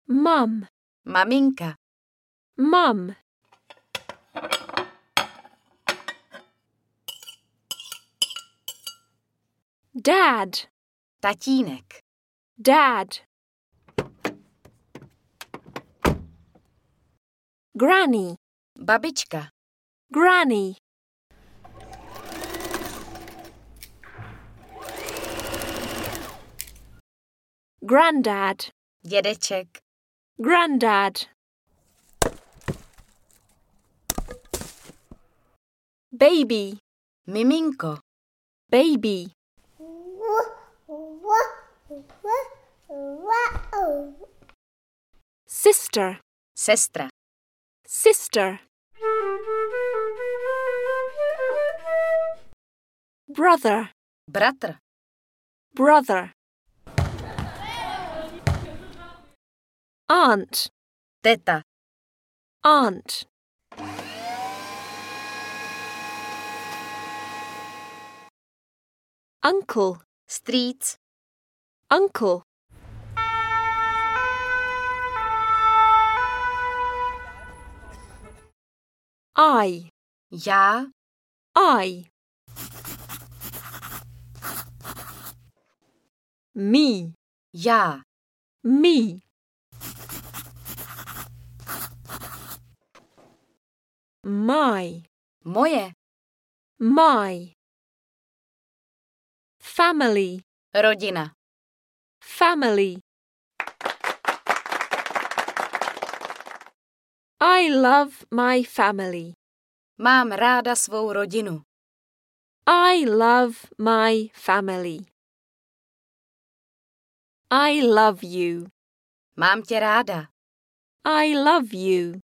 Mum. Maminka. Mum. Dad. Tatínek. Dad. Granny. Babička. Granny. Granddad. Dědeček. Granddad. Baby. Miminko. Baby. Sister. Sestra. Sister. Brother. Bratr. Brother. Aunt. Teta. Aunt. Uncle. Strýc. Uncle. I. Já. I. Me. Já. Me. My. Moje. My. Family. Rodina. Family. I love my family. Mám ráda svou rodinu. I love my family. I love you. Mám tě ráda. I love you.